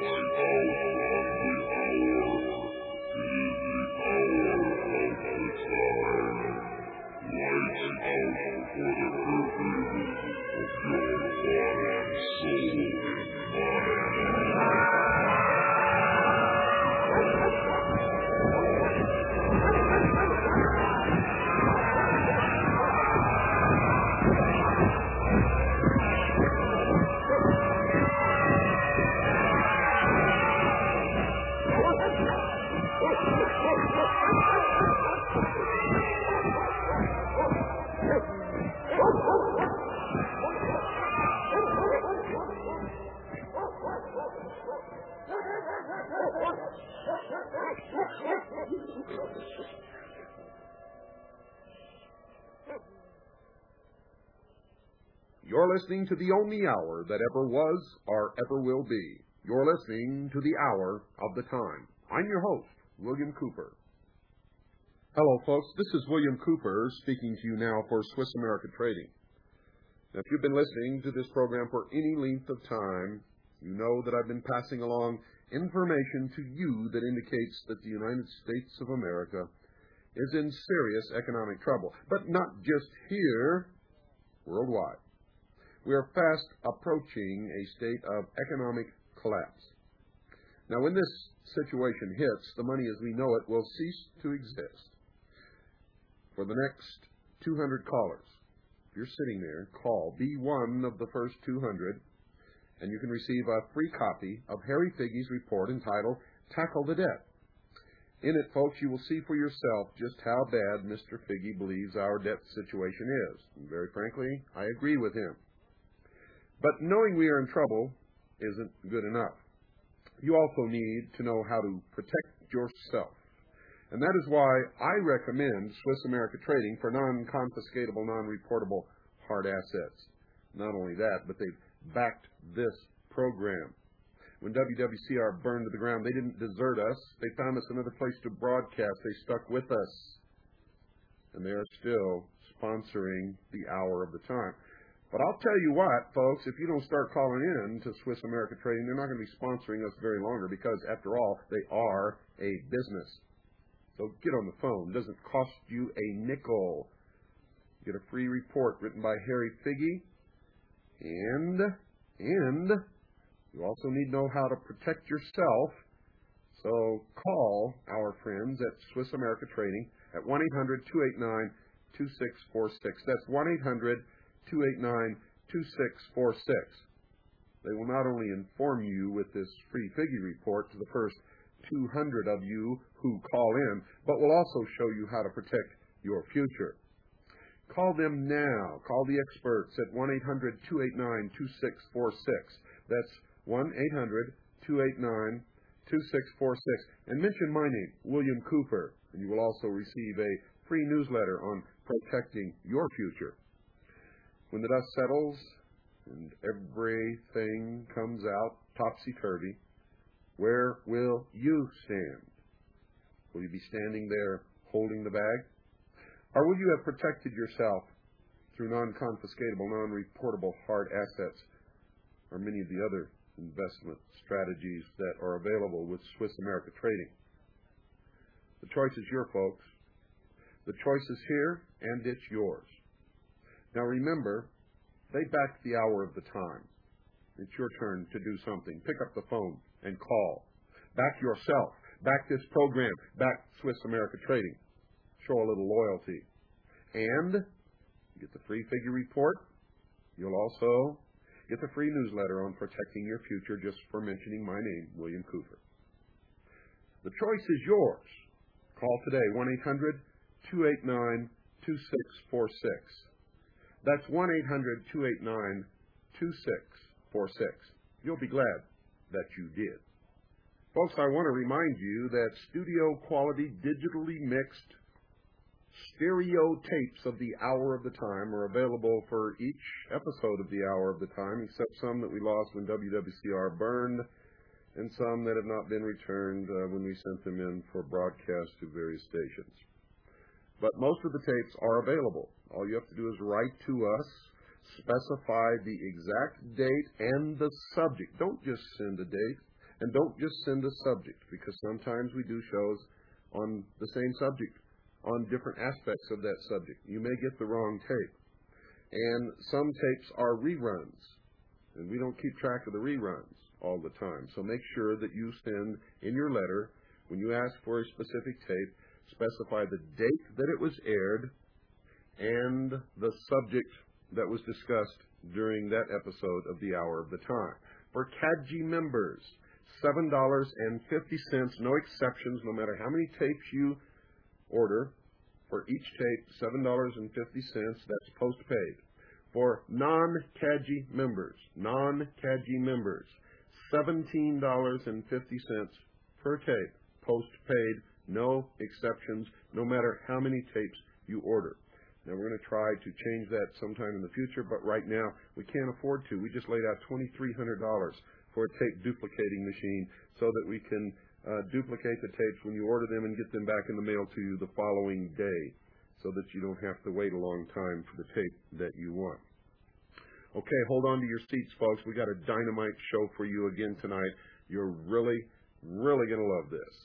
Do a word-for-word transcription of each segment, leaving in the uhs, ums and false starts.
You're listening to the only hour that ever was or ever will be. You're listening to the Hour of the Time. I'm your host, William Cooper. Hello, folks. This is William Cooper speaking to you now for Swiss America Trading. Now, if you've been listening to this program for any length of time, you know that I've been passing along information to you that indicates that the United States of America is in serious economic trouble. But not just here, worldwide. We are fast approaching a state of economic collapse. Now, when this situation hits, the money as we know it will cease to exist. For the next two hundred callers, if you're sitting there, call. Be one of the first two hundred, and you can receive a free copy of Harry Figge's report entitled Tackle the Debt. In it, folks, you will see for yourself just how bad Mister Figge believes our debt situation is. And very frankly, I agree with him. But knowing we are in trouble isn't good enough. You also need to know how to protect yourself. And that is why I recommend Swiss America Trading for non-confiscatable, non-reportable hard assets. Not only that, but they've backed this program. When W W C R burned to the ground, they didn't desert us. They found us another place to broadcast. They stuck with us. And they are still sponsoring the Hour of the Time. But I'll tell you what, folks, if you don't start calling in to Swiss America Trading, they're not going to be sponsoring us very longer because, after all, they are a business. So get on the phone. It doesn't cost you a nickel. Get a free report written by Harry Figge. And, and you also need to know how to protect yourself. So call our friends at Swiss America Trading at one eight hundred, two eight nine, two six four six. That's one eight hundred, two eight nine, two six four six. They will not only inform you with this free Figge report to the first two hundred of you who call in, but will also show you how to protect your future. Call them now. Call the experts at one eight hundred, two eight nine, two six four six. That's one eight hundred, two eight nine, two six four six. And mention my name, William Cooper, and you will also receive a free newsletter on protecting your future. When the dust settles and everything comes out topsy-turvy, where will you stand? Will you be standing there holding the bag? Or will you have protected yourself through non-confiscatable, non-reportable hard assets, or many of the other investment strategies that are available with Swiss America Trading? The choice is yours, folks. The choice is here, and it's yours. Now remember, they backed the Hour of the Time. It's your turn to do something. Pick up the phone and call. Back yourself. Back this program. Back Swiss America Trading. Show a little loyalty. And get the free Figge report. You'll also get the free newsletter on protecting your future just for mentioning my name, William Cooper. The choice is yours. Call today, one eight hundred, two eight nine, two six four six. That's one eight hundred, two eight nine, two six four six. You'll be glad that you did. Folks, I want to remind you that studio quality, digitally mixed stereo tapes of the Hour of the Time are available for each episode of the Hour of the Time, except some that we lost when W W C R burned, and some that have not been returned uh, when we sent them in for broadcast to various stations. But most of the tapes are available. All you have to do is write to us, specify the exact date and the subject. Don't just send a date. And don't just send a subject, because sometimes we do shows on the same subject, on different aspects of that subject. You may get the wrong tape. And some tapes are reruns, and we don't keep track of the reruns all the time. So make sure that you send in your letter, when you ask for a specific tape, specify the date that it was aired and the subject that was discussed during that episode of the Hour of the Time. For C A D G members, seven dollars and fifty cents, no exceptions, no matter how many tapes you order. For each tape, seven dollars and fifty cents, that's postpaid. For non-C A D G members, non-C A D G members, seventeen dollars and fifty cents per tape, postpaid, no exceptions, no matter how many tapes you order. Now, we're going to try to change that sometime in the future, but right now we can't afford to. We just laid out twenty-three hundred dollars for a tape duplicating machine so that we can uh, duplicate the tapes when you order them and get them back in the mail to you the following day so that you don't have to wait a long time for the tape that you want. Okay, hold on to your seats, folks. We got a dynamite show for you again tonight. You're really, really going to love this.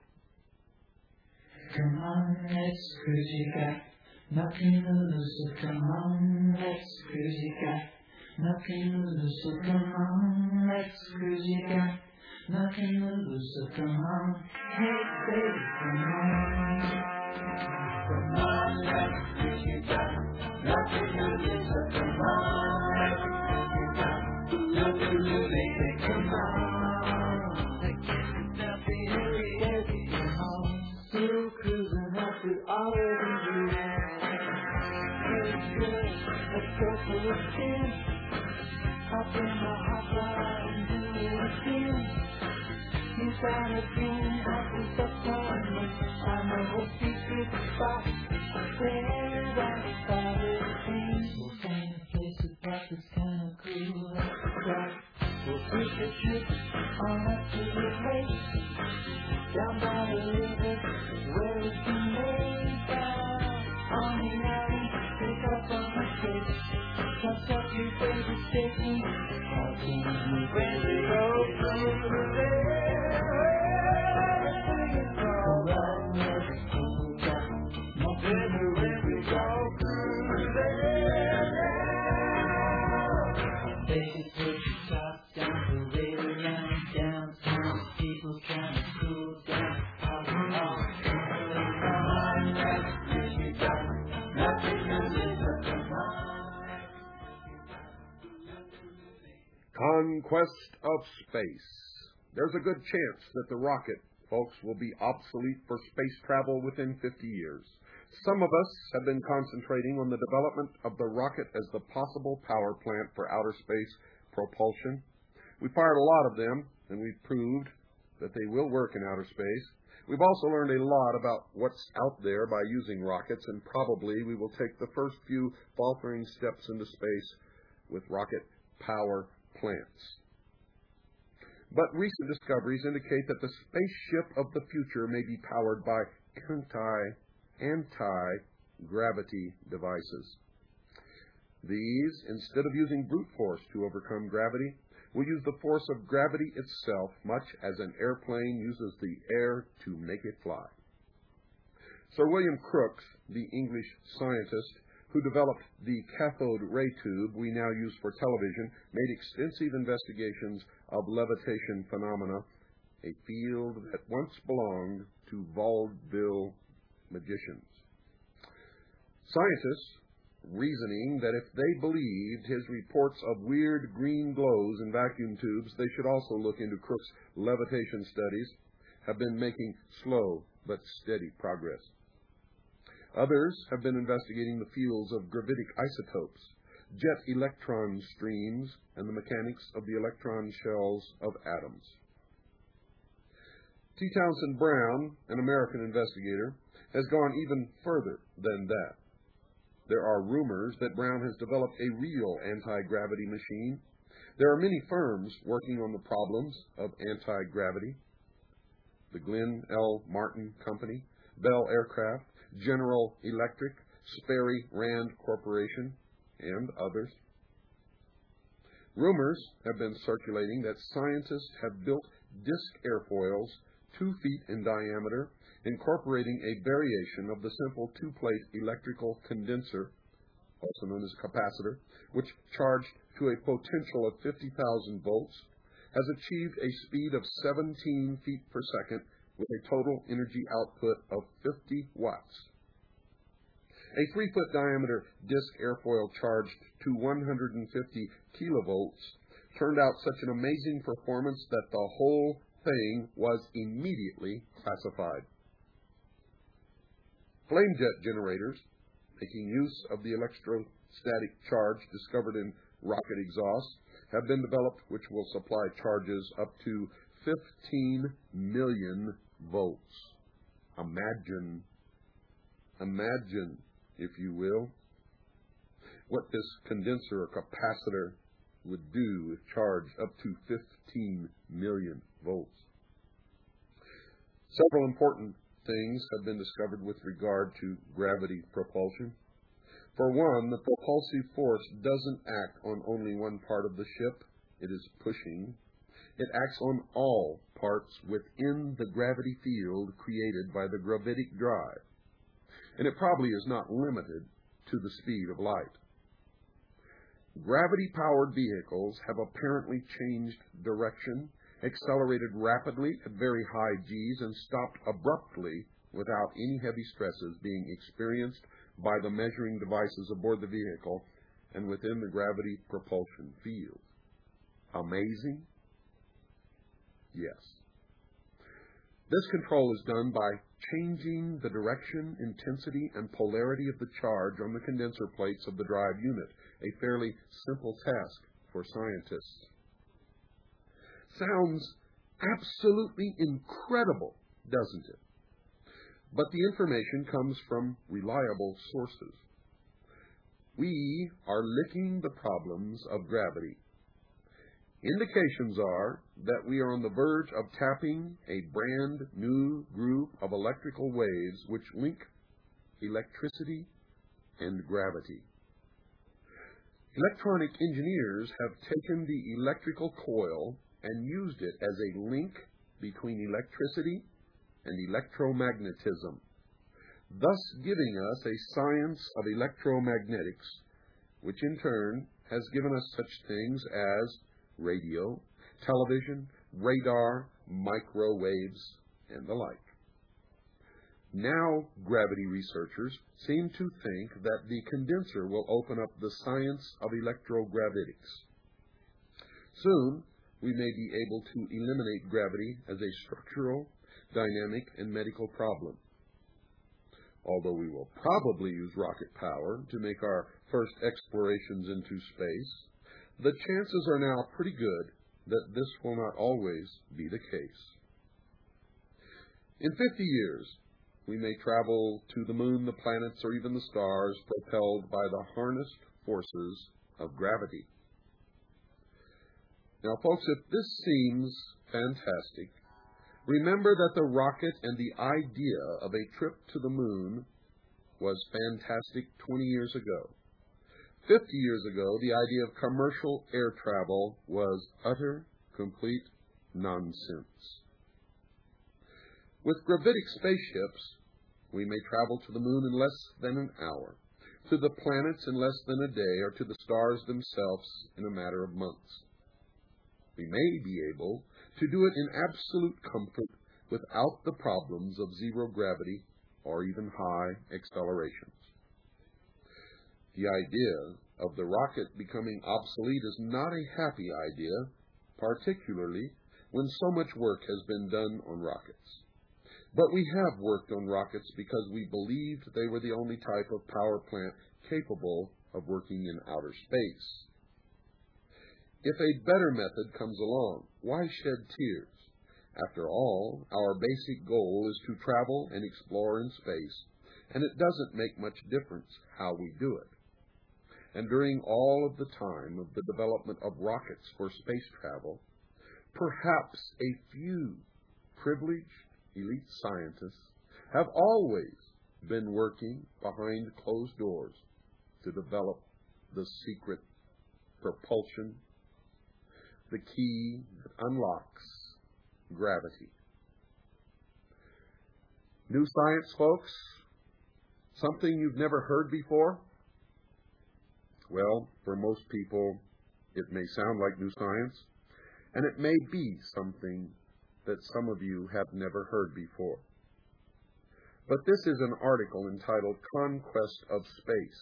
Come on, let's cruise, you got nothing to lose, so come on, let's cruise, you got nothing to lose, so come on, let's cruise, you got nothing to lose, so come on, hey baby, come on, come on, let's cruise, you got nothing to lose, so come on, let's cruise, you got nothing to lose, baby, come on, I can't stop being baby, come on, still cruising up with all of you. Let's go for a spin. Hop in my hot rod and do it again. You got a dream, I can stop time. I know a secret spot where I started to sing. We'll find a place to practice kind of cool. Right. We'll take a trip on up to the lake. Down by the river where we can lay down on the alley. Pick up on my face, touch up your favorite station. How can you really go through there? Right next to the top, nothing to really go through there. Baby, put your top down, the radio line downtown. People trying to cool down. All in all, come on, let's cruise, you got nothing to lose, but come on. Conquest of space. There's a good chance that the rocket, folks, will be obsolete for space travel within fifty years. Some of us have been concentrating on the development of the rocket as the possible power plant for outer space propulsion. We fired a lot of them, and we've proved that they will work in outer space. We've also learned a lot about what's out there by using rockets, and probably we will take the first few faltering steps into space with rocket power plants. But recent discoveries indicate that the spaceship of the future may be powered by anti, anti-gravity devices. These, instead of using brute force to overcome gravity, will use the force of gravity itself, much as an airplane uses the air to make it fly. Sir William Crookes, the English scientist who developed the cathode ray tube we now use for television, made extensive investigations of levitation phenomena, a field that once belonged to vaudeville magicians. Scientists, reasoning that if they believed his reports of weird green glows in vacuum tubes, they should also look into Crookes' levitation studies, have been making slow but steady progress. Others have been investigating the fields of gravitic isotopes, jet electron streams, and the mechanics of the electron shells of atoms. T. Townsend Brown, an American investigator, has gone even further than that. There are rumors that Brown has developed a real anti-gravity machine. There are many firms working on the problems of anti-gravity. The Glenn L. Martin Company, Bell Aircraft, General Electric, Sperry Rand Corporation, and others. Rumors have been circulating that scientists have built disc airfoils two feet in diameter, incorporating a variation of the simple two-plate electrical condenser, also known as a capacitor, which charged to a potential of fifty thousand volts, has achieved a speed of seventeen feet per second with a total energy output of fifty watts. A three-foot diameter disc airfoil charged to one hundred fifty kilovolts turned out such an amazing performance that the whole thing was immediately classified. Flame jet generators, making use of the electrostatic charge discovered in rocket exhausts, have been developed which will supply charges up to fifteen million volts. Imagine, imagine, if you will, what this condenser or capacitor would do if charged up to fifteen million volts. Several important things have been discovered with regard to gravity propulsion. For one, the propulsive force doesn't act on only one part of the ship it is pushing. It acts on all parts within the gravity field created by the gravitic drive. And it probably is not limited to the speed of light. Gravity-powered vehicles have apparently changed direction, accelerated rapidly at very high G's, and stopped abruptly without any heavy stresses being experienced by the measuring devices aboard the vehicle and within the gravity propulsion field. Amazing? Yes. This control is done by changing the direction, intensity, and polarity of the charge on the condenser plates of the drive unit, a fairly simple task for scientists. Sounds absolutely incredible, doesn't it? But the information comes from reliable sources. We are licking the problems of gravity. Indications are that we are on the verge of tapping a brand new group of electrical waves which link electricity and gravity. Electronic engineers have taken the electrical coil and used it as a link between electricity and electromagnetism, thus giving us a science of electromagnetics, which in turn has given us such things as radio, television, radar, microwaves, and the like. Now, gravity researchers seem to think that the condenser will open up the science of electrogravitics. Soon, we may be able to eliminate gravity as a structural, dynamic, and medical problem. Although we will probably use rocket power to make our first explorations into space, the chances are now pretty good that this will not always be the case. In fifty years, we may travel to the moon, the planets, or even the stars propelled by the harnessed forces of gravity. Now, folks, if this seems fantastic, remember that the rocket and the idea of a trip to the moon was fantastic twenty years ago. Fifty years ago, the idea of commercial air travel was utter, complete nonsense. With gravitic spaceships, we may travel to the moon in less than an hour, to the planets in less than a day, or to the stars themselves in a matter of months. We may be able to do it in absolute comfort without the problems of zero gravity or even high accelerations. The idea of the rocket becoming obsolete is not a happy idea, particularly when so much work has been done on rockets. But we have worked on rockets because we believed they were the only type of power plant capable of working in outer space. If a better method comes along, why shed tears? After all, our basic goal is to travel and explore in space, and it doesn't make much difference how we do it. And during all of the time of the development of rockets for space travel, perhaps a few privileged elite scientists have always been working behind closed doors to develop the secret propulsion, the key that unlocks gravity. New science, folks? Something you've never heard before? Well, for most people, it may sound like new science, and it may be something that some of you have never heard before. But this is an article entitled Conquest of Space,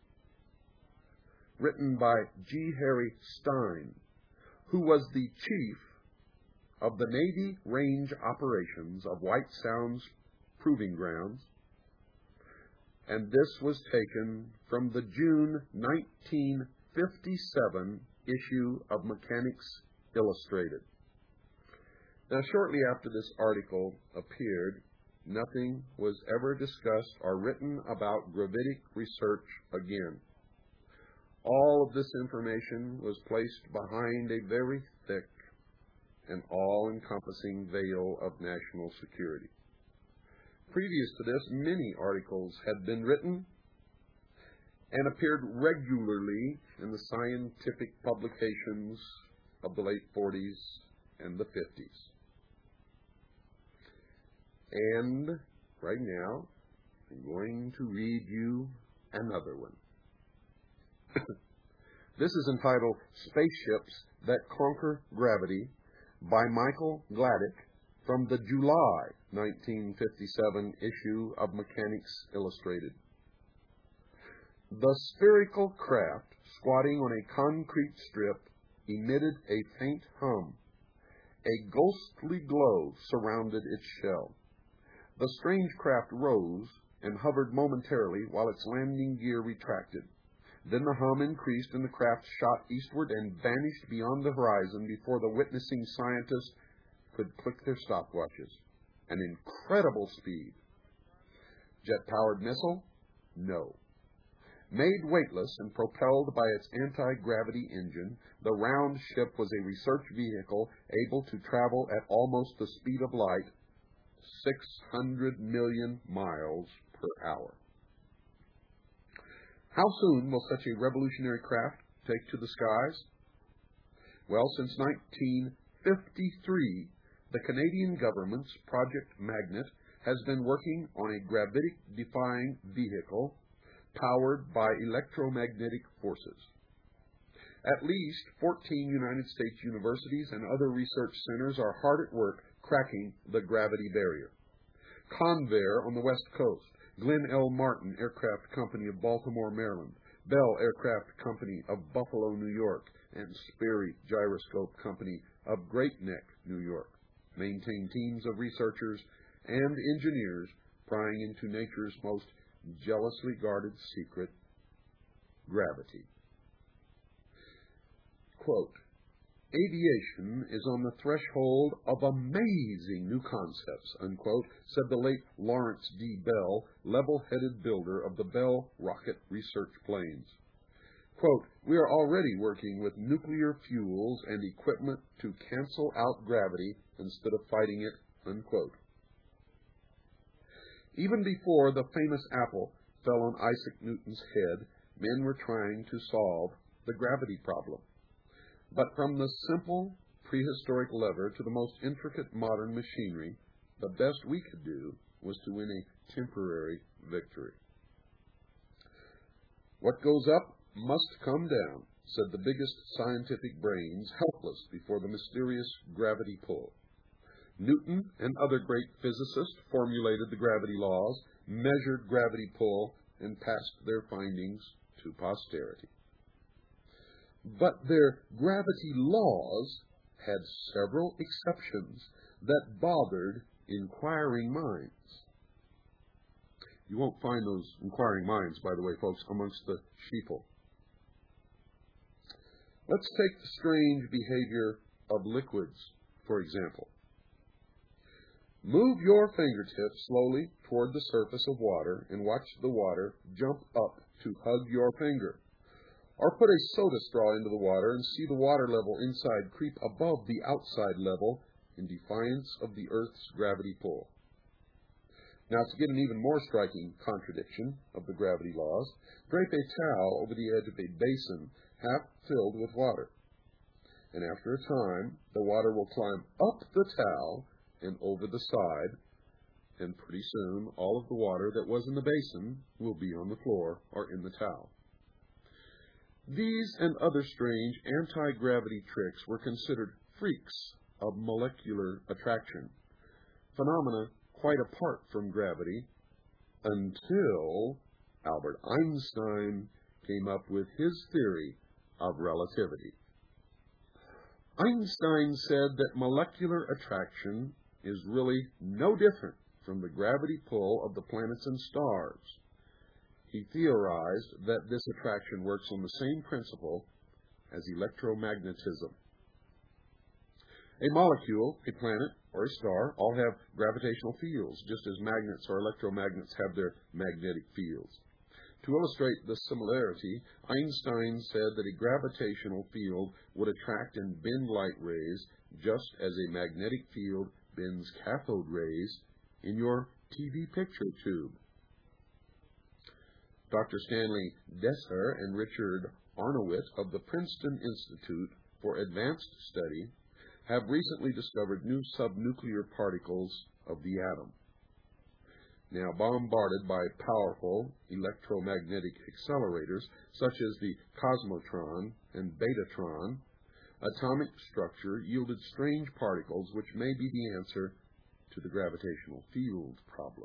written by G. Harry Stine, who was the chief of the Navy Range Operations of White Sound's Proving Grounds, and this was taken from the June nineteen fifty-seven issue of Mechanics Illustrated. Now, shortly after this article appeared, nothing was ever discussed or written about gravitic research again. All of this information was placed behind a very thick and all-encompassing veil of national security. Previous to this, many articles had been written and appeared regularly in the scientific publications of the late forties and the fifties. And right now, I'm going to read you another one. This is entitled Spaceships That Conquer Gravity by Michael Gladdick from the July nineteen fifty-seven issue of Mechanics Illustrated. The spherical craft, squatting on a concrete strip, emitted a faint hum. A ghostly glow surrounded its shell. The strange craft rose and hovered momentarily while its landing gear retracted. Then the hum increased and the craft shot eastward and vanished beyond the horizon before the witnessing scientists could click their stopwatches. An incredible speed. Jet-powered missile? No. Made weightless and propelled by its anti-gravity engine, the round ship was a research vehicle able to travel at almost the speed of light, six hundred million miles per hour. How soon will such a revolutionary craft take to the skies? Well, since nineteen fifty-three, the Canadian government's Project Magnet has been working on a gravitic-defying vehicle powered by electromagnetic forces. At least fourteen United States universities and other research centers are hard at work cracking the gravity barrier. Convair on the West Coast, Glenn L. Martin Aircraft Company of Baltimore, Maryland, Bell Aircraft Company of Buffalo, New York, and Sperry Gyroscope Company of Great Neck, New York, maintain teams of researchers and engineers prying into nature's most jealously guarded secret, gravity. Quote, aviation is on the threshold of amazing new concepts, unquote, said the late Lawrence D. Bell, level-headed builder of the Bell rocket research planes. Quote, we are already working with nuclear fuels and equipment to cancel out gravity instead of fighting it, unquote. Even before the famous apple fell on Isaac Newton's head, men were trying to solve the gravity problem. But from the simple prehistoric lever to the most intricate modern machinery, the best we could do was to win a temporary victory. What goes up must come down, said the biggest scientific brains, helpless before the mysterious gravity pull. Newton and other great physicists formulated the gravity laws, measured gravity pull, and passed their findings to posterity. But their gravity laws had several exceptions that bothered inquiring minds. You won't find those inquiring minds, by the way, folks, amongst the sheeple. Let's take the strange behavior of liquids, for example. Move your fingertips slowly toward the surface of water and watch the water jump up to hug your finger. Or put a soda straw into the water and see the water level inside creep above the outside level in defiance of the Earth's gravity pull. Now, to get an even more striking contradiction of the gravity laws, drape a towel over the edge of a basin half filled with water. and after a time, the water will climb up the towel and over the side, and pretty soon all of the water that was in the basin will be on the floor or in the towel. These and other strange anti-gravity tricks were considered freaks of molecular attraction, phenomena quite apart from gravity, until Albert Einstein came up with his theory of relativity. Einstein said that molecular attraction is really no different from the gravity pull of the planets and stars. He theorized that this attraction works on the same principle as electromagnetism. A molecule, a planet, or a star all have gravitational fields, just as magnets or electromagnets have their magnetic fields. To illustrate the similarity, Einstein said that a gravitational field would attract and bend light rays just as a magnetic field bends cathode rays in your T V picture tube. Doctor Stanley Desser and Richard Arnowitz of the Princeton Institute for Advanced Study have recently discovered new subnuclear particles of the atom. Now bombarded by powerful electromagnetic accelerators such as the cosmotron and betatron, atomic structure yielded strange particles which may be the answer to the gravitational field problem.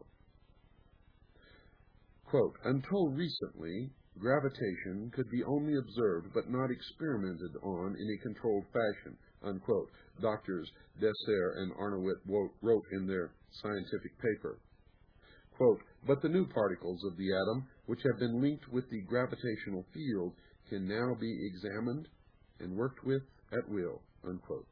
Quote, until recently, gravitation could be only observed but not experimented on in a controlled fashion, unquote, Doctors Desser and Arnowitz wrote in their scientific paper. Quote, but the new particles of the atom, which have been linked with the gravitational field, can now be examined and worked with at will, unquote.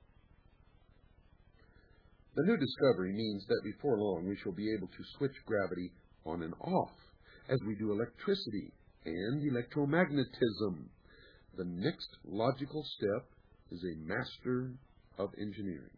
The new discovery means that before long we shall be able to switch gravity on and off, as we do electricity and electromagnetism. The next logical step is a master of engineering.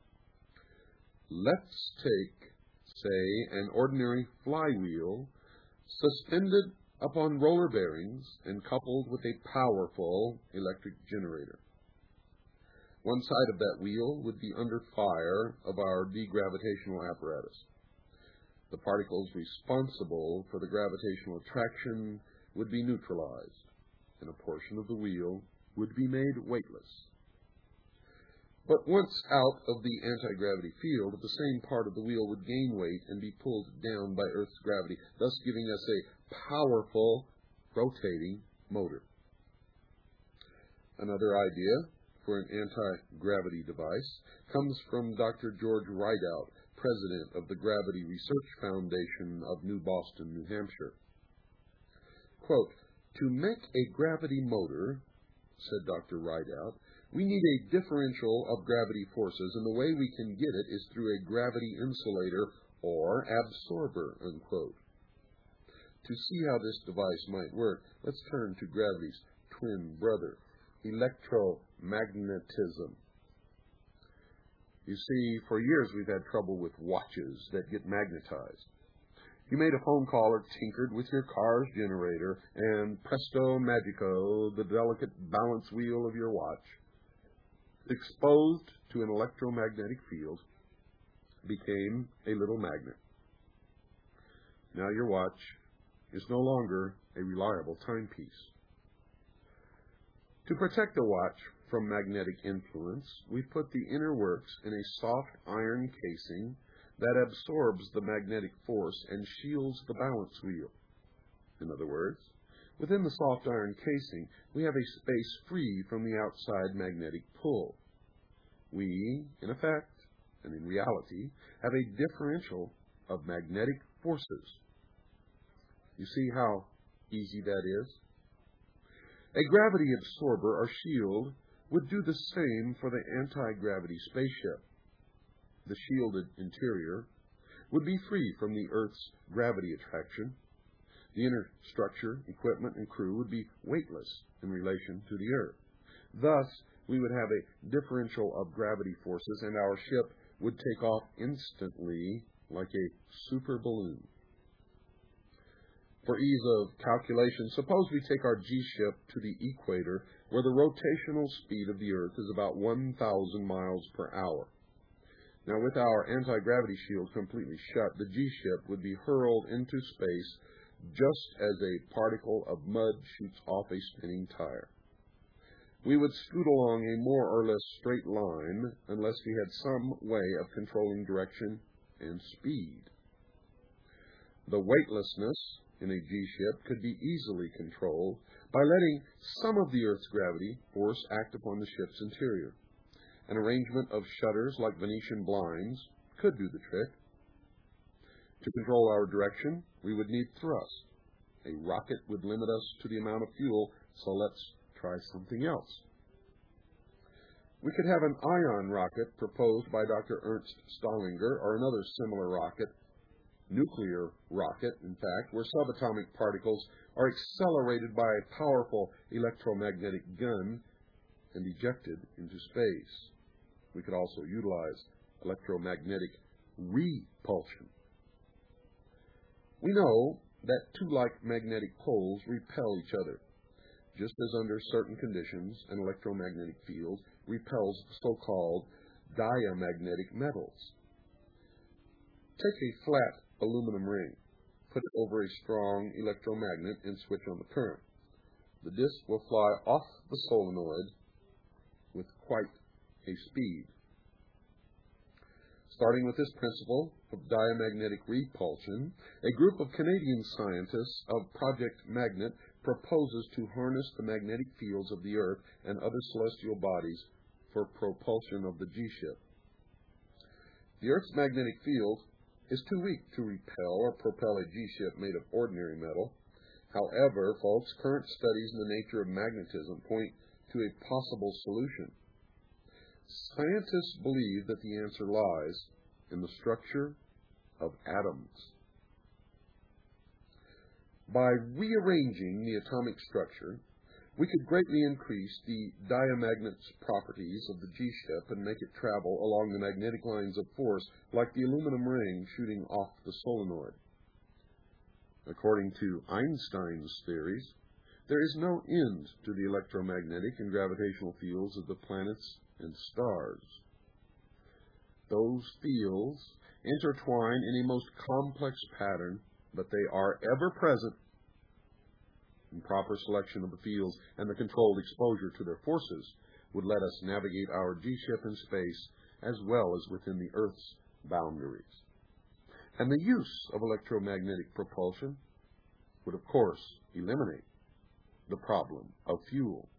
Let's take, say, an ordinary flywheel suspended upon roller bearings and coupled with a powerful electric generator. One side of that wheel would be under fire of our degravitational apparatus. The particles responsible for the gravitational attraction would be neutralized, and a portion of the wheel would be made weightless. But once out of the anti-gravity field, the same part of the wheel would gain weight and be pulled down by Earth's gravity, thus giving us a powerful rotating motor. Another idea for an anti-gravity device comes from Doctor George Rideout, president of the Gravity Research Foundation of New Boston, New Hampshire. Quote, to make a gravity motor, said Doctor Rideout, we need a differential of gravity forces, and the way we can get it is through a gravity insulator or absorber, unquote. To see how this device might work, let's turn to gravity's twin brother, electromagnetism. You see, for years we've had trouble with watches that get magnetized. You made a phone call or tinkered with your car's generator, and presto magico, the delicate balance wheel of your watch, exposed to an electromagnetic field, became a little magnet. Now your watch is no longer a reliable timepiece. To protect the watch from magnetic influence, we put the inner works in a soft iron casing that absorbs the magnetic force and shields the balance wheel. In other words, within the soft iron casing, we have a space free from the outside magnetic pull. We, in effect, and in reality, have a differential of magnetic forces. You see how easy that is? A gravity absorber or shield would do the same for the anti-gravity spaceship. The shielded interior would be free from the Earth's gravity attraction. The inner structure, equipment, and crew would be weightless in relation to the Earth. Thus, we would have a differential of gravity forces, and our ship would take off instantly like a super balloon. For ease of calculation, suppose we take our G-ship to the equator, where the rotational speed of the Earth is about one thousand miles per hour. Now, with our anti-gravity shield completely shut, the G-ship would be hurled into space just as a particle of mud shoots off a spinning tire. We would scoot along a more or less straight line unless we had some way of controlling direction and speed. The weightlessness in a G-ship could be easily controlled by letting some of the Earth's gravity force act upon the ship's interior. An arrangement of shutters like Venetian blinds could do the trick. To control our direction, we would need thrust. A rocket would limit us to the amount of fuel, so let's try something else. We could have an ion rocket proposed by Doctor Ernst Stallinger, or another similar rocket, nuclear rocket, in fact, where subatomic particles are accelerated by a powerful electromagnetic gun and ejected into space. We could also utilize electromagnetic repulsion. We know that two like magnetic poles repel each other, just as under certain conditions an electromagnetic field repels so-called diamagnetic metals. Take a flat aluminum ring, put it over a strong electromagnet, and switch on the current. The disc will fly off the solenoid with quite a speed. Starting with this principle of diamagnetic repulsion, a group of Canadian scientists of Project Magnet proposes to harness the magnetic fields of the Earth and other celestial bodies for propulsion of the G-ship. The Earth's magnetic field is too weak to repel or propel a G-ship made of ordinary metal. However, folks, current studies in the nature of magnetism point to a possible solution. Scientists believe that the answer lies in the structure of atoms. By rearranging the atomic structure, we could greatly increase the diamagnet's properties of the G-ship and make it travel along the magnetic lines of force like the aluminum ring shooting off the solenoid. According to Einstein's theories, there is no end to the electromagnetic and gravitational fields of the planets and stars. Those fields intertwine in a most complex pattern, but they are ever present. And proper selection of the fields and the controlled exposure to their forces would let us navigate our G-ship in space as well as within the Earth's boundaries. And the use of electromagnetic propulsion would, of course, eliminate the problem of fuel.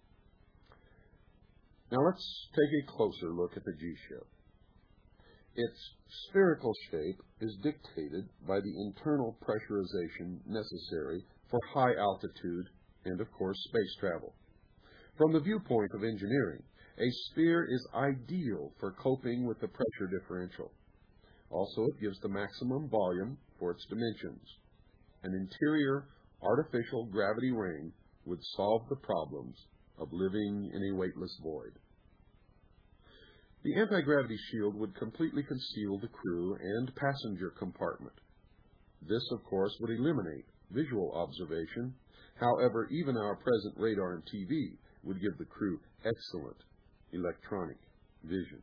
Now let's take a closer look at the G-ship. Its spherical shape is dictated by the internal pressurization necessary for high altitude and, of course, space travel. From the viewpoint of engineering, a sphere is ideal for coping with the pressure differential. Also, it gives the maximum volume for its dimensions. An interior artificial gravity ring would solve the problems of living in a weightless void. The anti-gravity shield would completely conceal the crew and passenger compartment. This, of course, would eliminate visual observation. However, even our present radar and T V would give the crew excellent electronic vision.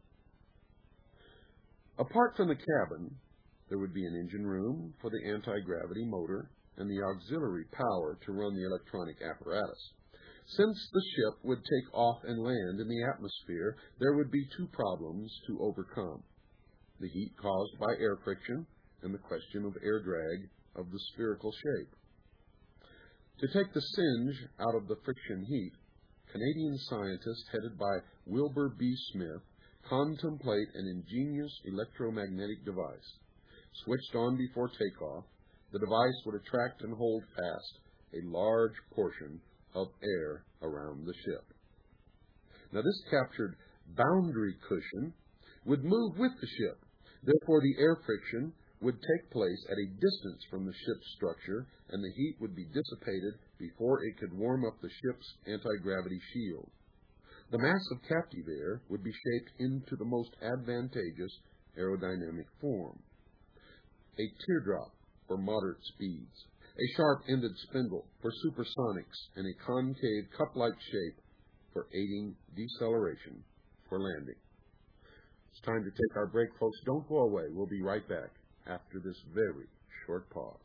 Apart from the cabin, there would be an engine room for the anti-gravity motor and the auxiliary power to run the electronic apparatus. Since the ship would take off and land in the atmosphere, there would be two problems to overcome: the heat caused by air friction and the question of air drag of the spherical shape. To take the singe out of the friction heat, Canadian scientists headed by Wilbur B. Smith contemplate an ingenious electromagnetic device. Switched on before takeoff, the device would attract and hold fast a large portion of air around the ship. Now, this captured boundary cushion would move with the ship. Therefore, the air friction would take place at a distance from the ship's structure, and the heat would be dissipated before it could warm up the ship's anti-gravity shield. The mass of captive air would be shaped into the most advantageous aerodynamic form. A teardrop for moderate speeds, a sharp-ended spindle for supersonics, and a concave cup-like shape for aiding deceleration for landing. It's time to take our break, folks. Don't go away. We'll be right back after this very short pause.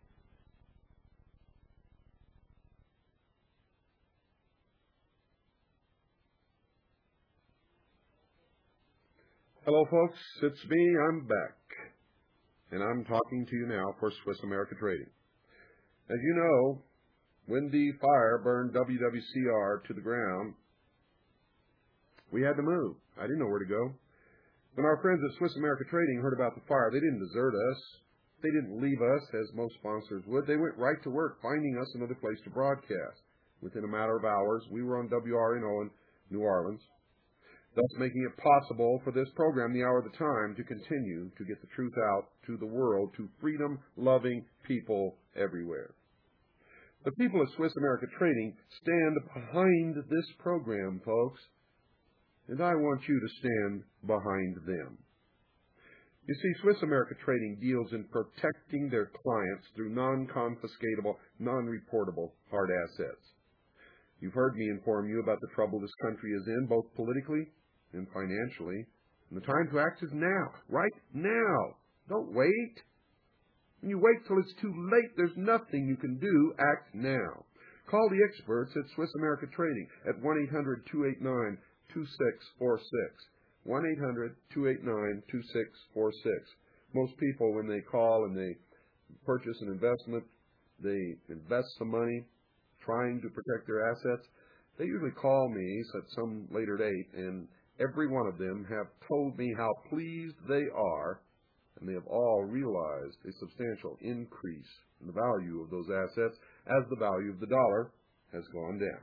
Hello, folks. It's me. I'm back. And I'm talking to you now for Swiss America Trading. As you know, when the fire burned W W C R to the ground, we had to move. I didn't know where to go. When our friends at Swiss America Trading heard about the fire, they didn't desert us. They didn't leave us, as most sponsors would. They went right to work finding us another place to broadcast. Within a matter of hours, we were on W R N O in New Orleans, thus making it possible for this program, The Hour of the Time, to continue to get the truth out to the world, to freedom-loving people everywhere. The people at Swiss America Trading stand behind this program, folks, and I want you to stand behind them. You see, Swiss America Trading deals in protecting their clients through non-confiscatable, non-reportable hard assets. You've heard me inform you about the trouble this country is in, both politically and financially. And the time to act is now, right now. Don't wait. When you wait till it's too late, there's nothing you can do. Act now. Call the experts at Swiss America Trading at one eight hundred, two eight nine, two six four six. one eight hundred, two eight nine, two six four six. Most people, when they call and they purchase an investment, they invest some money trying to protect their assets, they usually call me at some later date, and every one of them have told me how pleased they are, and they have all realized a substantial increase in the value of those assets as the value of the dollar has gone down.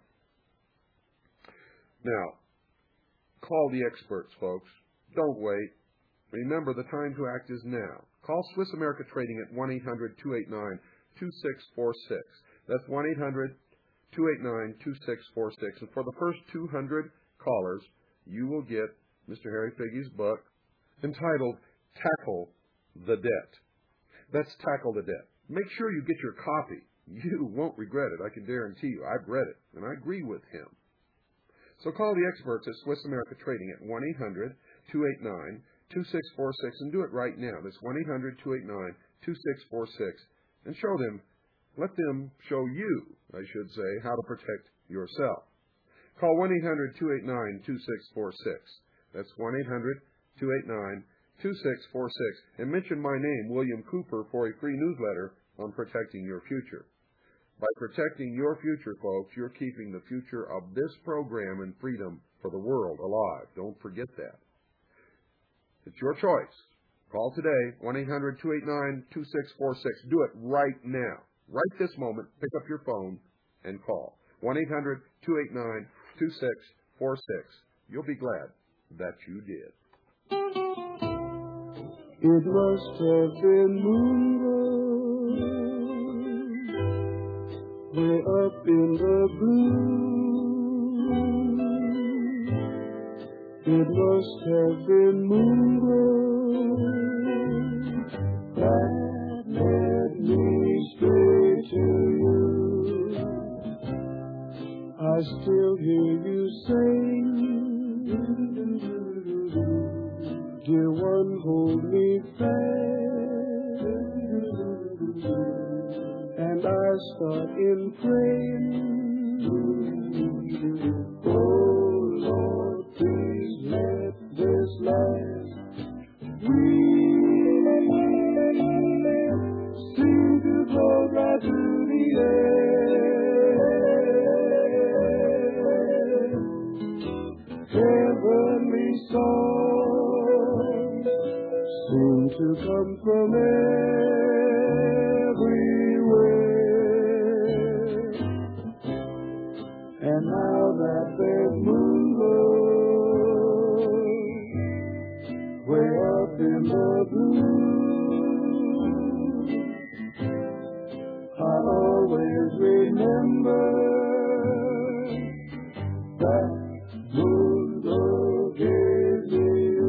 Now, call the experts, folks. Don't wait. Remember, the time to act is now. Call Swiss America Trading at one eight hundred, two eight nine, two six four six. That's one eight hundred, two eight nine, two six four six. And for the first two hundred callers, you will get Mister Harry Figge's book entitled Tackle the Debt. That's Tackle the Debt. Make sure you get your copy. You won't regret it, I can guarantee you. I've read it, and I agree with him. So call the experts at Swiss America Trading at one eight hundred, two eight nine, two six four six, and do it right now. That's one eight hundred, two eight nine, two six four six. And show them, let them show you, I should say, how to protect yourself. Call one eight hundred, two eight nine, two six four six. That's one eight hundred, two eight nine, two six four six. And mention my name, William Cooper, for a free newsletter on protecting your future. By protecting your future, folks, you're keeping the future of this program and freedom for the world alive. Don't forget that. It's your choice. Call today, one eight hundred, two eight nine, two six four six. Do it right now. Right this moment, pick up your phone and call. one eight hundred, two eight nine, two six four six. You'll be glad that you did. It must have been moonlight way up in the blue. It must have been moonlight that led me straight to you. I still hear you sing, dear one, hold me fast, and I start in praying, oh Lord, please let this last. We seem to go right to the end. Heavenly songs seem to come from everywhere. And now that there's moonlight way up in the blue, I'll always remember that moonlight gave me you.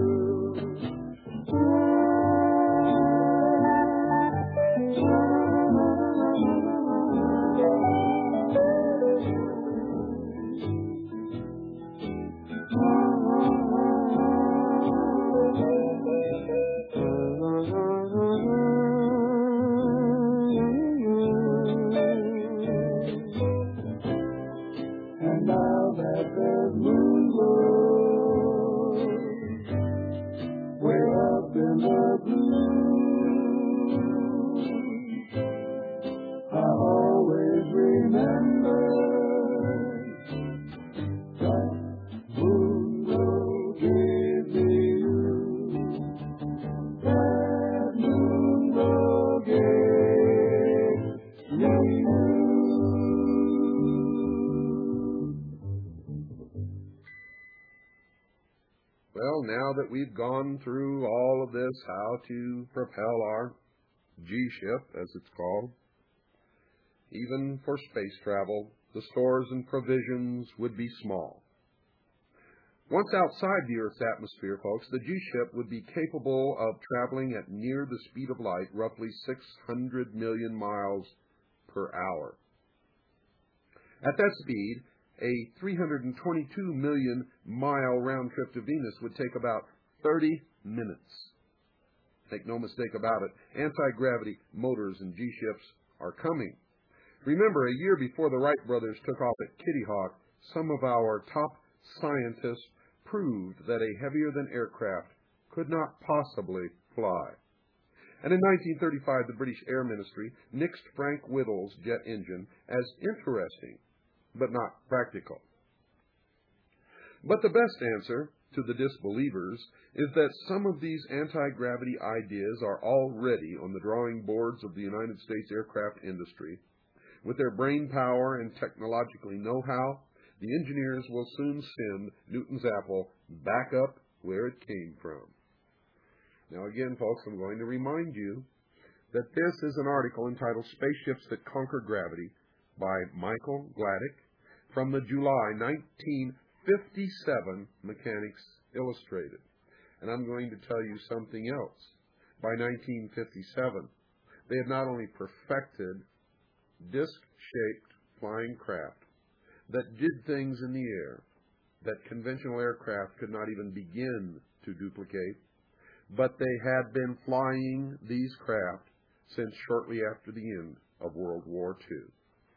now that we've gone through all of this, how to propel our G-ship, as it's called, even for space travel, the stores and provisions would be small. Once outside the Earth's atmosphere, folks, the G-ship would be capable of traveling at near the speed of light, roughly six hundred million miles per hour. At that speed, a three hundred twenty-two million mile round trip to Venus would take about thirty minutes. Make no mistake about it, anti-gravity motors and G-ships are coming. Remember, a year before the Wright brothers took off at Kitty Hawk, some of our top scientists proved that a heavier-than aircraft could not possibly fly. And in nineteen thirty-five, the British Air Ministry nixed Frank Whittle's jet engine as interesting, but not practical. But the best answer to the disbelievers is that some of these anti-gravity ideas are already on the drawing boards of the United States aircraft industry. With their brain power and technologically know-how, the engineers will soon send Newton's apple back up where it came from. Now again, folks, I'm going to remind you that this is an article entitled Spaceships That Conquer Gravity by Michael Gladdick from the July nineteen fifty-seven Mechanics Illustrated. And I'm going to tell you something else. By nineteen fifty-seven, they had not only perfected disc-shaped flying craft that did things in the air that conventional aircraft could not even begin to duplicate, but they had been flying these craft since shortly after the end of World War Two.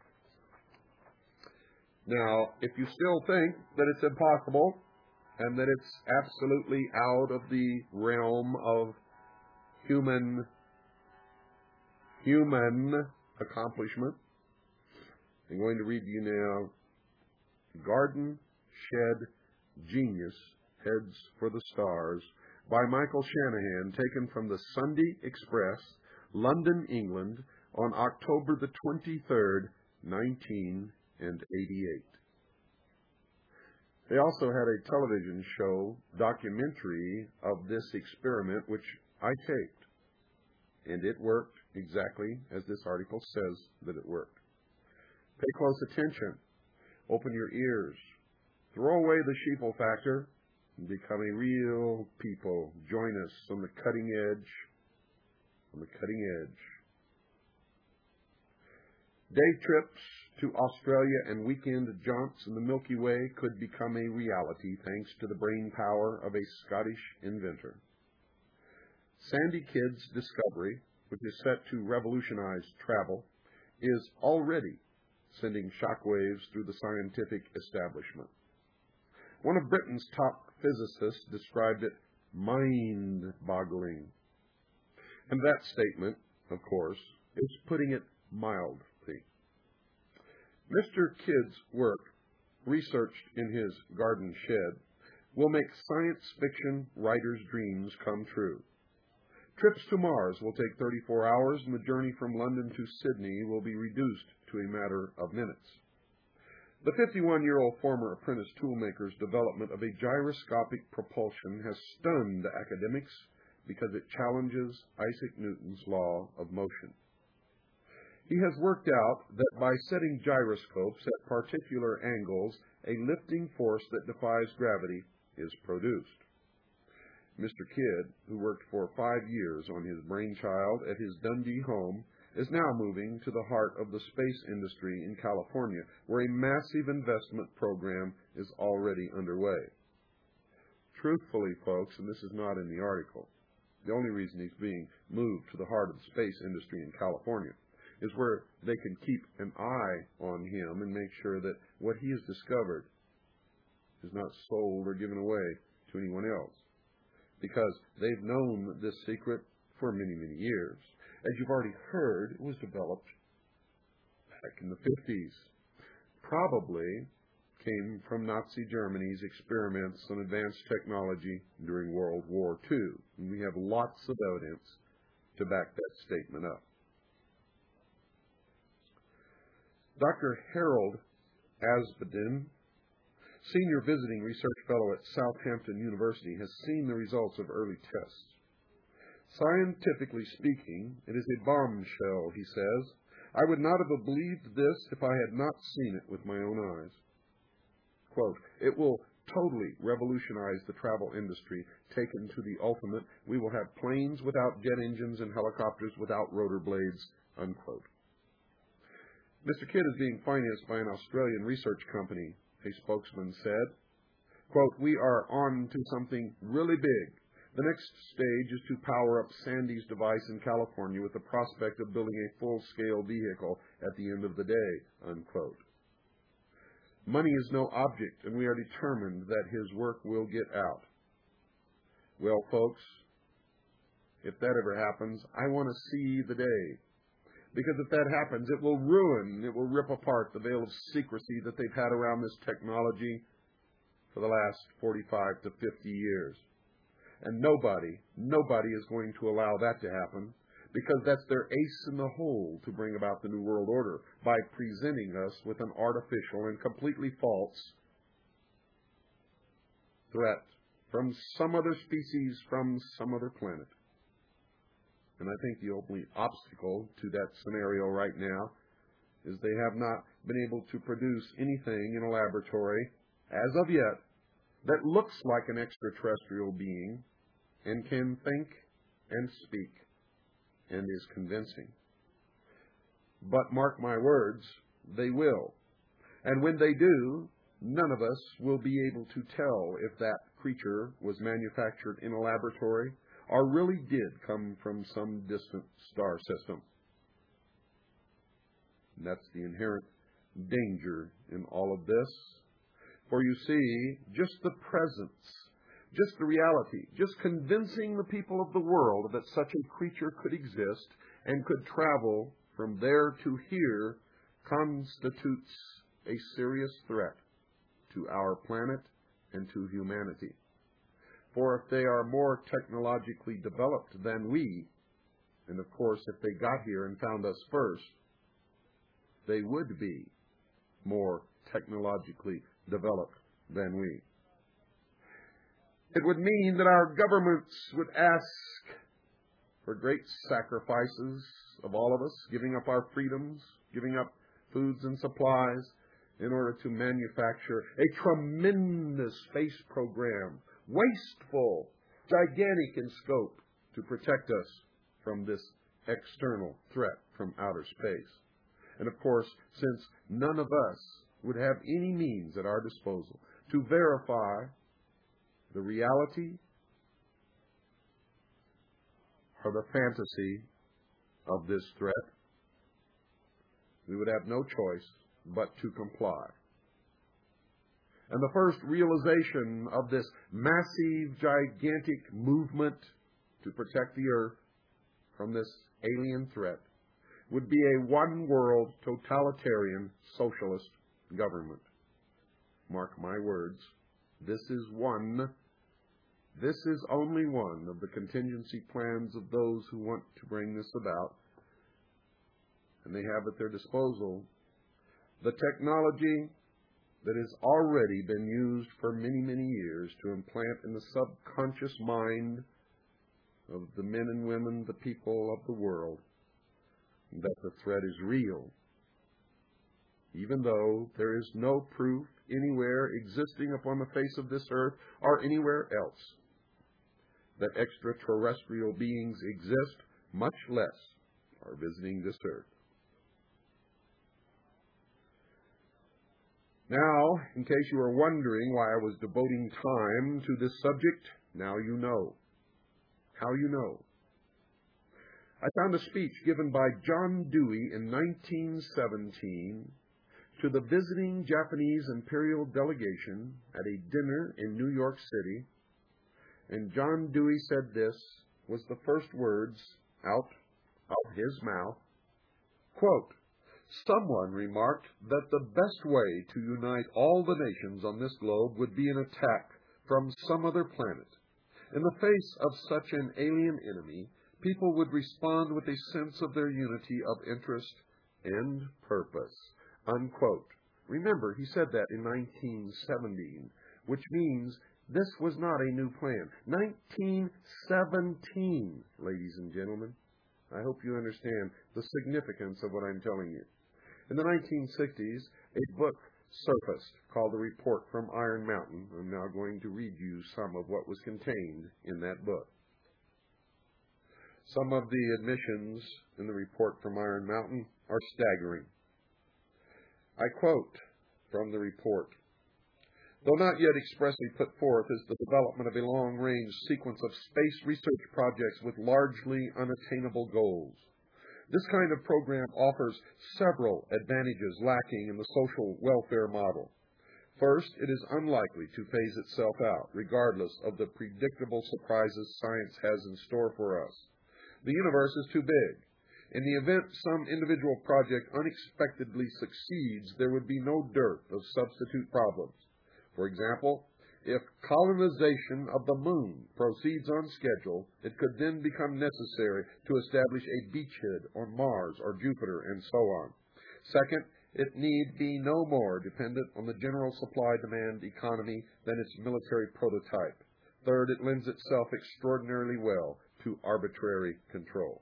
Now, if you still think that it's impossible and that it's absolutely out of the realm of human, human accomplishment, I'm going to read to you now Garden Shed Genius, Heads for the Stars, by Michael Shanahan, taken from the Sunday Express, London, England, on October the twenty-third, nineteen eighty-eight. They also had a television show, documentary of this experiment, which I taped, and it worked exactly as this article says that it worked. Pay close attention. Open your ears. Throw away the sheeple factor and become a real people. Join us on the cutting edge. On the cutting edge. Day trips to Australia and weekend jaunts in the Milky Way could become a reality thanks to the brain power of a Scottish inventor. Sandy Kidd's discovery, which is set to revolutionize travel, is already sending shockwaves through the scientific establishment. One of Britain's top physicists described it mind-boggling. And that statement, of course, is putting it mildly. Mister Kidd's work, researched in his garden shed, will make science fiction writers' dreams come true. Trips to Mars will take thirty-four hours, and the journey from London to Sydney will be reduced to a matter of minutes. The fifty-one-year-old former apprentice toolmaker's development of a gyroscopic propulsion has stunned academics because it challenges Isaac Newton's law of motion. He has worked out that by setting gyroscopes at particular angles, a lifting force that defies gravity is produced. Mister Kidd, who worked for five years on his brainchild at his Dundee home, is now moving to the heart of the space industry in California, where a massive investment program is already underway. Truthfully, folks, and this is not in the article, the only reason he's being moved to the heart of the space industry in California is where they can keep an eye on him and make sure that what he has discovered is not sold or given away to anyone else. Because they've known this secret for many, many years. As you've already heard, it was developed back in the fifties. Probably came from Nazi Germany's experiments on advanced technology during World War Two. And we have lots of evidence to back that statement up. Doctor Harold Asbedin, Senior Visiting Research fellow at Southampton University, has seen the results of early tests. Scientifically speaking, it is a bombshell, he says. I would not have believed this if I had not seen it with my own eyes. Quote, it will totally revolutionize the travel industry, taken to the ultimate. We will have planes without jet engines and helicopters without rotor blades, unquote. Mister Kidd is being financed by an Australian research company, a spokesman said. Quote, we are on to something really big. The next stage is to power up Sandy's device in California with the prospect of building a full-scale vehicle at the end of the day, unquote. Money is no object, and we are determined that his work will get out. Well, folks, if that ever happens, I want to see the day. Because if that happens, it will ruin, it will rip apart the veil of secrecy that they've had around this technology for the last forty-five to fifty years. And nobody, nobody is going to allow that to happen, because that's their ace in the hole to bring about the New World Order, by presenting us with an artificial and completely false threat from some other species, from some other planet. And I think the only obstacle to that scenario right now is they have not been able to produce anything in a laboratory, as of yet, that looks like an extraterrestrial being and can think and speak and is convincing. But mark my words, they will. And when they do, none of us will be able to tell if that creature was manufactured in a laboratory or really did come from some distant star system. And that's the inherent danger in all of this. For you see, just the presence, just the reality, just convincing the people of the world that such a creature could exist and could travel from there to here constitutes a serious threat to our planet and to humanity. For if they are more technologically developed than we, and of course if they got here and found us first, they would be more technologically developed than we. It would mean that our governments would ask for great sacrifices of all of us, giving up our freedoms, giving up foods and supplies in order to manufacture a tremendous space program, wasteful, gigantic in scope, to protect us from this external threat from outer space. And of course, since none of us would have any means at our disposal to verify the reality or the fantasy of this threat, we would have no choice but to comply. And the first realization of this massive, gigantic movement to protect the earth from this alien threat would be a one-world, totalitarian, socialist government. Mark my words, this is one, this is only one of the contingency plans of those who want to bring this about. And they have at their disposal the technology that has already been used for many, many years to implant in the subconscious mind of the men and women, the people of the world, that the threat is real, even though there is no proof anywhere existing upon the face of this earth or anywhere else that extraterrestrial beings exist, much less are visiting this earth. Now, in case you are wondering why I was devoting time to this subject, now you know. How you know? I found a speech given by John Dewey in nineteen seventeen to the visiting Japanese imperial delegation at a dinner in New York City, and John Dewey said this was the first words out of his mouth. Quote, someone remarked that the best way to unite all the nations on this globe would be an attack from some other planet. In the face of such an alien enemy, people would respond with a sense of their unity of interest and purpose. Unquote. Remember, he said that in nineteen seventeen, which means this was not a new plan. nineteen seventeen, ladies and gentlemen. I hope you understand the significance of what I'm telling you. In the nineteen sixties, a book surfaced called The Report from Iron Mountain. I'm now going to read you some of what was contained in that book. Some of the admissions in the report from Iron Mountain are staggering. I quote from the report, "Though not yet expressly put forth is the development of a long-range sequence of space research projects with largely unattainable goals. This kind of program offers several advantages lacking in the social welfare model. First, it is unlikely to phase itself out, regardless of the predictable surprises science has in store for us. The universe is too big. In the event some individual project unexpectedly succeeds, there would be no dearth of substitute problems. For example, if colonization of the moon proceeds on schedule, it could then become necessary to establish a beachhead on Mars or Jupiter, and so on. Second, it need be no more dependent on the general supply-demand economy than its military prototype. Third, it lends itself extraordinarily well to arbitrary control.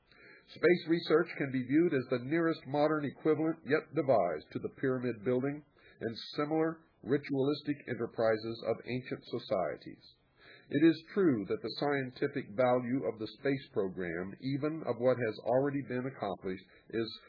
Space research can be viewed as the nearest modern equivalent yet devised to the pyramid building and similar ritualistic enterprises of ancient societies. It is true that the scientific value of the space program, even of what has already been accomplished, is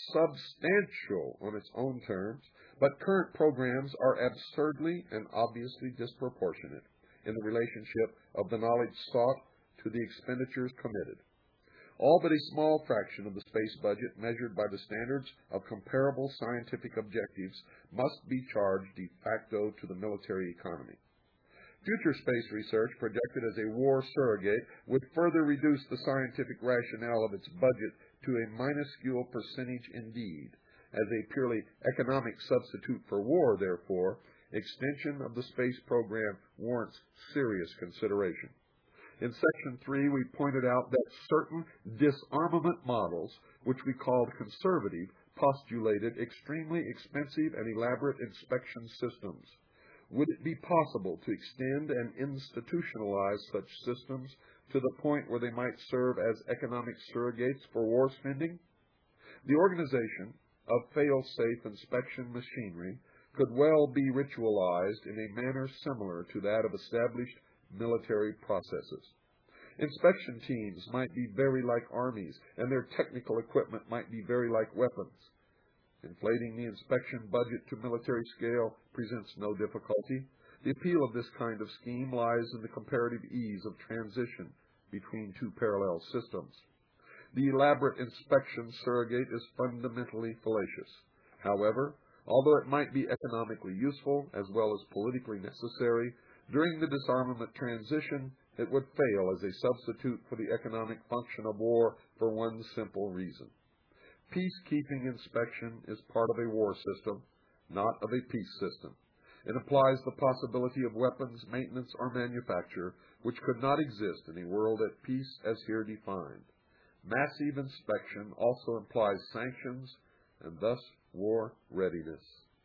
substantial on its own terms, but current programs are absurdly and obviously disproportionate in the relationship of the knowledge sought to the expenditures committed. All but a small fraction of the space budget measured by the standards of comparable scientific objectives must be charged de facto to the military economy. Future space research, projected as a war surrogate, would further reduce the scientific rationale of its budget to a minuscule percentage indeed. As a purely economic substitute for war, therefore, extension of the space program warrants serious consideration. In Section three, we pointed out that certain disarmament models, which we called conservative, postulated extremely expensive and elaborate inspection systems. Would it be possible to extend and institutionalize such systems to the point where they might serve as economic surrogates for war spending? The organization of fail-safe inspection machinery could well be ritualized in a manner similar to that of established military processes. Inspection teams might be very like armies, and their technical equipment might be very like weapons. Inflating the inspection budget to military scale presents no difficulty. The appeal of this kind of scheme lies in the comparative ease of transition between two parallel systems. The elaborate inspection surrogate is fundamentally fallacious. However, although it might be economically useful as well as politically necessary, during the disarmament transition, it would fail as a substitute for the economic function of war for one simple reason. Peacekeeping inspection is part of a war system, not of a peace system. It implies the possibility of weapons maintenance or manufacture, which could not exist in a world at peace as here defined. Massive inspection also implies sanctions and thus war readiness.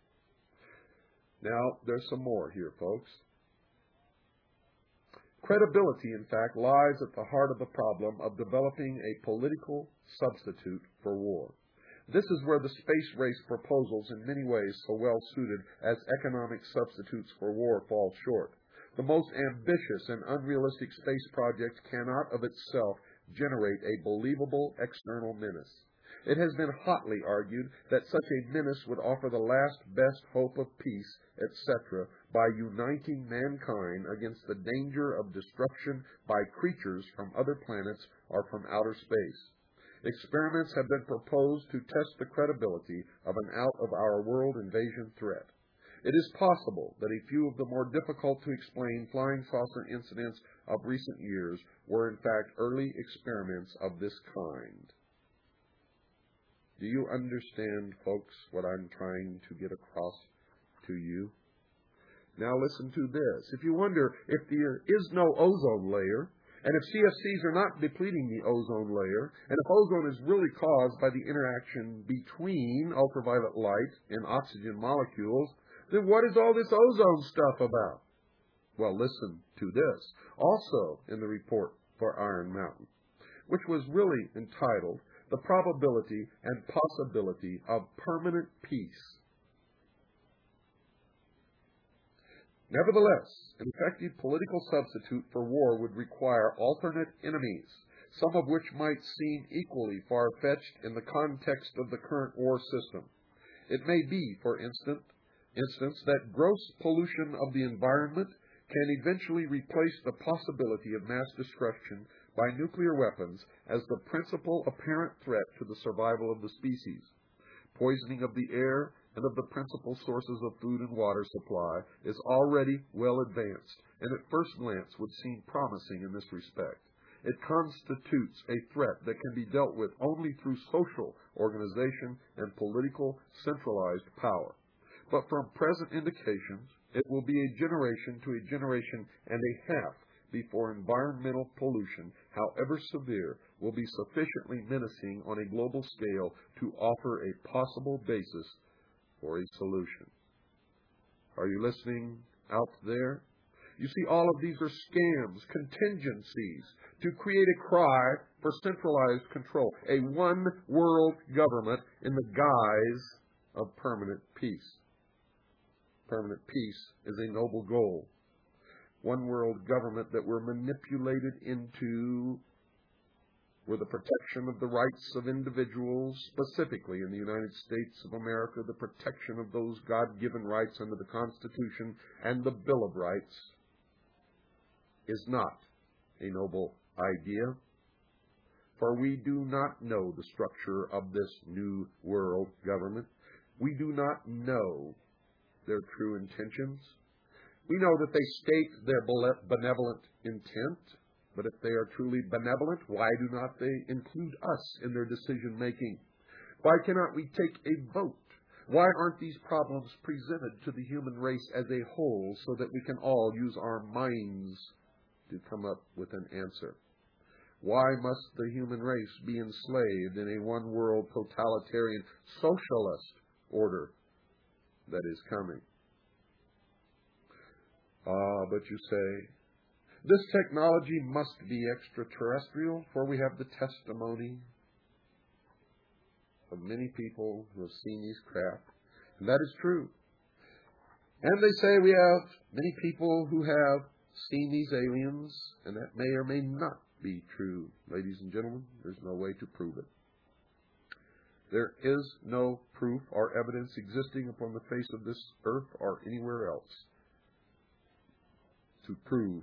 Now, there's some more here, folks. Credibility, in fact, lies at the heart of the problem of developing a political substitute for war. This is where the space race proposals, in many ways so well suited as economic substitutes for war, fall short. The most ambitious and unrealistic space project cannot of itself generate a believable external menace. It has been hotly argued that such a menace would offer the last best hope of peace, et cetera, by uniting mankind against the danger of destruction by creatures from other planets or from outer space. Experiments have been proposed to test the credibility of an out-of-our-world invasion threat. It is possible that a few of the more difficult-to-explain flying saucer incidents of recent years were in fact early experiments of this kind. Do you understand, folks, what I'm trying to get across to you? Now listen to this. If you wonder if there is no ozone layer, and if C F Cs are not depleting the ozone layer, and if ozone is really caused by the interaction between ultraviolet light and oxygen molecules, Then what is all this ozone stuff about? Well, listen to this. Also in the report for Iron Mountain, which was really entitled The Probability and Possibility of Permanent Peace. Nevertheless, an effective political substitute for war would require alternate enemies, some of which might seem equally far-fetched in the context of the current war system. It may be, for instance, instance, that gross pollution of the environment can eventually replace the possibility of mass destruction by nuclear weapons as the principal apparent threat to the survival of the species. Poisoning of the air and of the principal sources of food and water supply is already well advanced, and at first glance would seem promising in this respect. It constitutes a threat that can be dealt with only through social organization and political centralized power. But from present indications, it will be a generation to a generation and a half before environmental pollution, however severe, will be sufficiently menacing on a global scale to offer a possible basis for a solution. Are you listening out there? You see, all of these are scams, contingencies, to create a cry for centralized control, a one-world government in the guise of permanent peace. Permanent peace is a noble goal. One world government that we're manipulated into for the protection of the rights of individuals, specifically in the United States of America, the protection of those God-given rights under the Constitution and the Bill of Rights, is not a noble idea. For we do not know the structure of this new world government. We do not know their true intentions. We know that they state their benevolent intent, but if they are truly benevolent, why do not they include us in their decision-making? Why cannot we take a vote? Why aren't these problems presented to the human race as a whole so that we can all use our minds to come up with an answer? Why must the human race be enslaved in a one-world totalitarian socialist order that is coming? Ah, but you say, this technology must be extraterrestrial, for we have the testimony of many people who have seen these craft. And that is true. And they say we have many people who have seen these aliens, and that may or may not be true. Ladies and gentlemen, there's no way to prove it. There is no proof or evidence existing upon the face of this earth or anywhere else to prove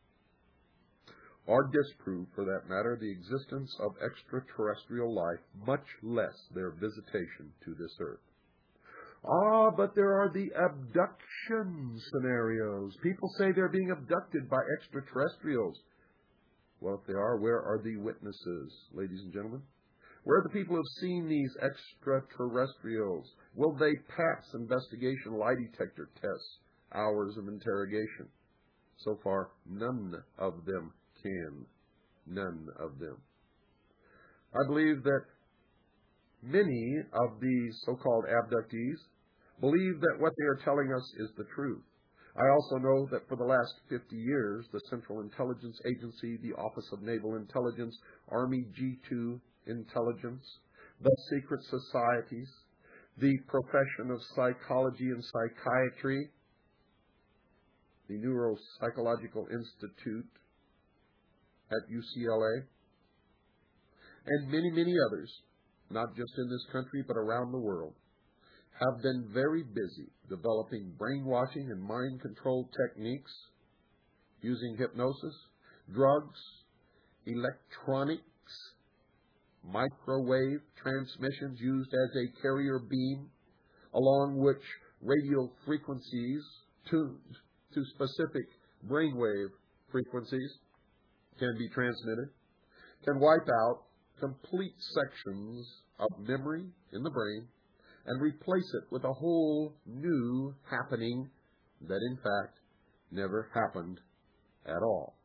or disprove, for that matter, the existence of extraterrestrial life, much less their visitation to this earth. Ah, but there are the abduction scenarios. People say they're being abducted by extraterrestrials. Well, if they are, where are the witnesses, ladies and gentlemen? Where are the people who have seen these extraterrestrials? Will they pass investigation lie detector tests, hours of interrogation? So far, none of them can. None of them. I believe that many of these so-called abductees believe that what they are telling us is the truth. I also know that for the last fifty years, the Central Intelligence Agency, the Office of Naval Intelligence, Army G two Intelligence, the secret societies, the profession of psychology and psychiatry, the Neuropsychological Institute at U C L A, and many, many others, not just in this country but around the world, have been very busy developing brainwashing and mind control techniques using hypnosis, drugs, electronics, microwave transmissions used as a carrier beam, along which radio frequencies tuned to specific brainwave frequencies can be transmitted, can wipe out complete sections of memory in the brain and replace it with a whole new happening that in fact never happened at all.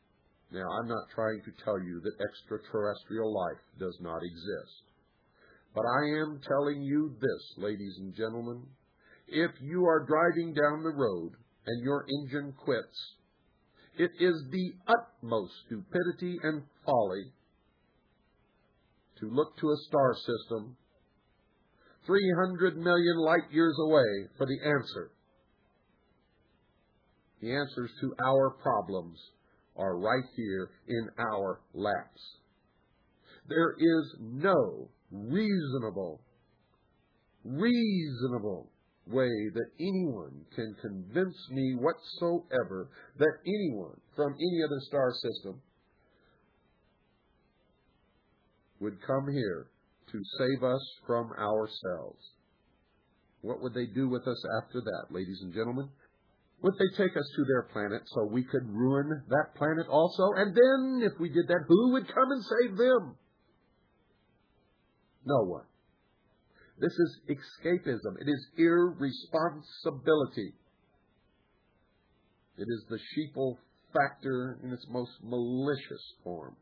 Now, I'm not trying to tell you that extraterrestrial life does not exist, But I am telling you this, ladies and gentlemen, if you are driving down the road and your engine quits, it is the utmost stupidity and folly to look to a star system three hundred million light years away for the answer. The answers to our problems are right here in our laps. There is no reasonable, reasonable way that anyone can convince me whatsoever that anyone from any other star system would come here to save us from ourselves. What would they do with us after that, ladies and gentlemen? Would they take us to their planet so we could ruin that planet also? And then, if we did that, who would come and save them? No one. This is escapism. It is irresponsibility. It is the sheeple factor in its most malicious form.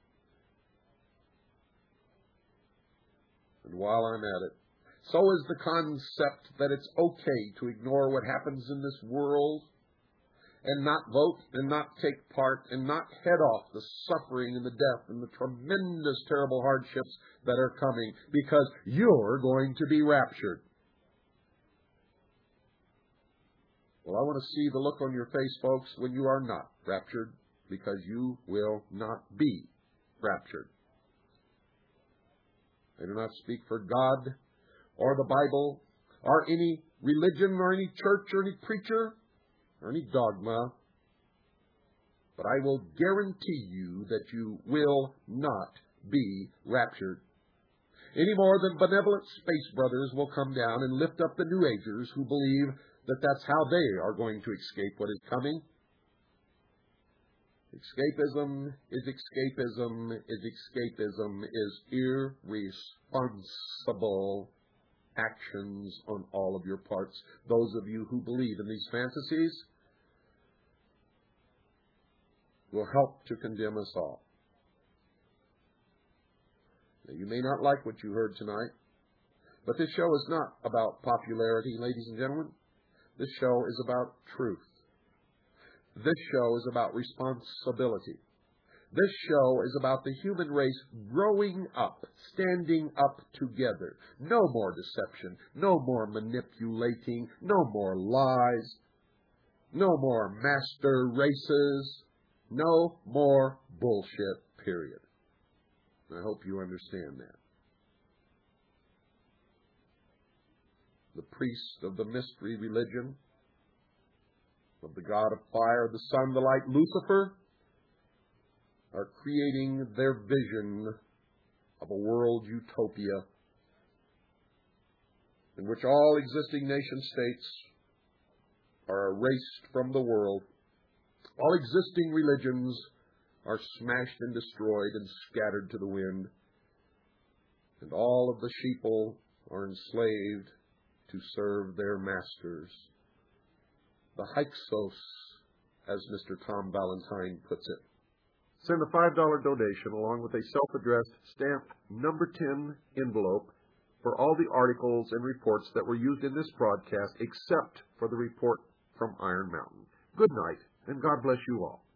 And while I'm at it, so is the concept that it's okay to ignore what happens in this world and not vote and not take part and not head off the suffering and the death and the tremendous, terrible hardships that are coming because you're going to be raptured. Well, I want to see the look on your face, folks, when you are not raptured, because you will not be raptured. I do not speak for God or the Bible or any religion or any church or any preacher or any dogma, but I will guarantee you that you will not be raptured. Any more than benevolent space brothers will come down and lift up the New Agers who believe that that's how they are going to escape what is coming. Escapism is escapism is escapism is irresponsible actions on all of your parts. Those of you who believe in these fantasies will help to condemn us all. Now, you may not like what you heard tonight, but this show is not about popularity, ladies and gentlemen. This show is about truth. This show is about responsibility. This show is about the human race growing up, standing up together. No more deception, no more manipulating, no more lies, no more master races, no more bullshit, period. I hope you understand that. The priests of the mystery religion, of the God of fire, the sun, the light, Lucifer, are creating their vision of a world utopia in which all existing nation states are erased from the world. All existing religions are smashed and destroyed and scattered to the wind. And all of the sheeple are enslaved to serve their masters. The Hyksos, as Mister Tom Valentine puts it. Send a five dollar donation along with a self-addressed stamped number ten envelope for all the articles and reports that were used in this broadcast except for the report from Iron Mountain. Good night, and God bless you all.